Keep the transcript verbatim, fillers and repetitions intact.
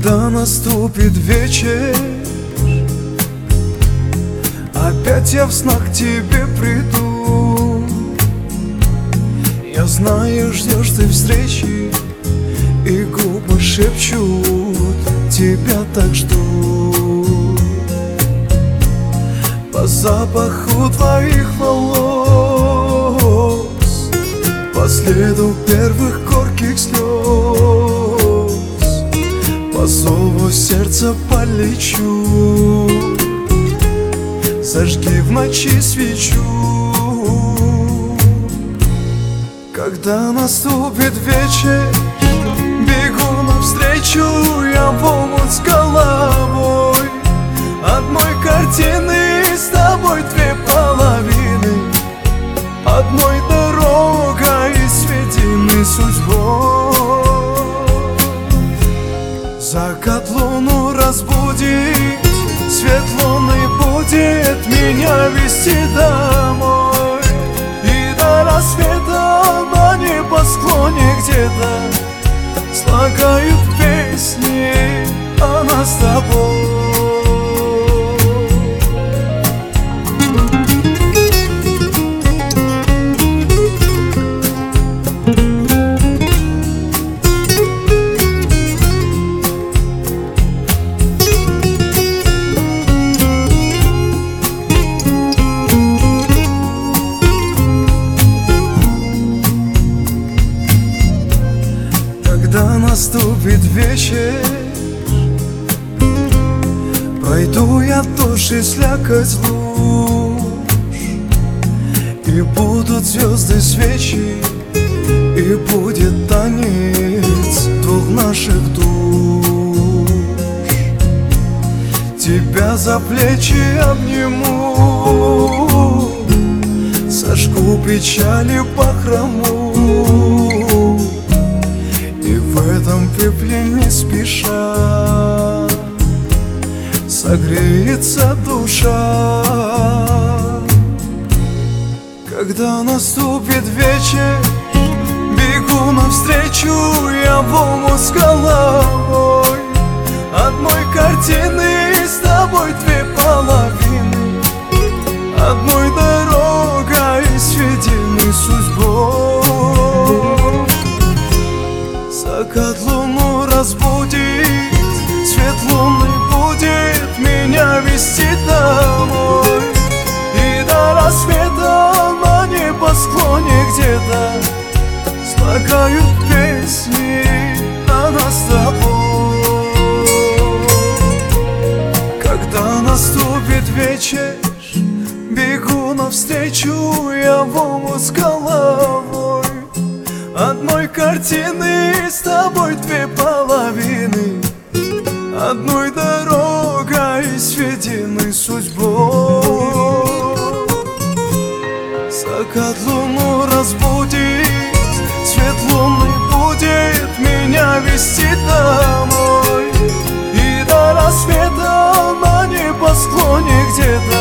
Когда наступит вечер, опять я в снах к тебе приду. Я знаю, ждешь ты встречи, и губы шепчут, тебя так жду. По запаху твоих волос, по следу первых горьких слез, по зову сердца полечу. Зажги в ночи свечу. Когда наступит вечер, бегу навстречу я в омут с головой. Одной картины с тобой две половины, одной дорогой сведены судьбой. Закат луну разбудит, свет луны будет меня вести домой. И до рассвета на небосклоне где-то слагают песни о нас с тобой. Когда наступит вечер, пройду я души слякоть луж, и будут звезды свечи, и будет танец двух наших душ. Тебя за плечи обниму, сожгу печали бахрому. В этом пепле не спеша согреется душа. Когда наступит вечер, бегу навстречу я в омут с головой. Одной картины с тобой две половины, одной дорогой сведены судьбой. Закат луну разбудит, свет луны будет меня вести домой. И до рассвета на небосклоне где-то слагают песни о нас с тобой. Когда наступит вечер, бегу навстречу я в омут с головой. Одной картины с тобой две половины, одной дорогой сведены судьбой. Закат луну разбудит, свет луны будет меня вести домой. И до рассвета на небосклоне где-то